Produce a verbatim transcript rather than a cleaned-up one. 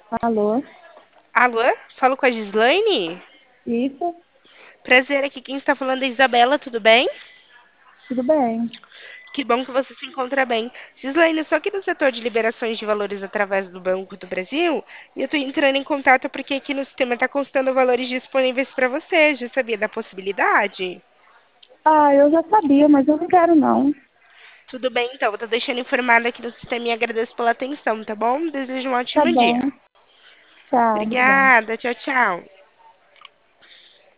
Alô? Alô? Falo com a Gislaine? Isso? Prazer, aqui quem está falando é a Isabela, tudo bem? Tudo bem? Que bom que você se encontra bem. Gislaine, eu estou aqui no setor de liberações de valores através do Banco do Brasil e eu estou entrando em contato porque aqui no sistema está constando valores disponíveis para você. Já sabia da possibilidade? Ah, eu já sabia, mas eu não quero não. Tudo bem, então. Eu estou deixando informado aqui no sistema e agradeço pela atenção, tá bom? Desejo um Tá ótimo dia. bom. Tchau, obrigada. Obrigada, tchau, tchau.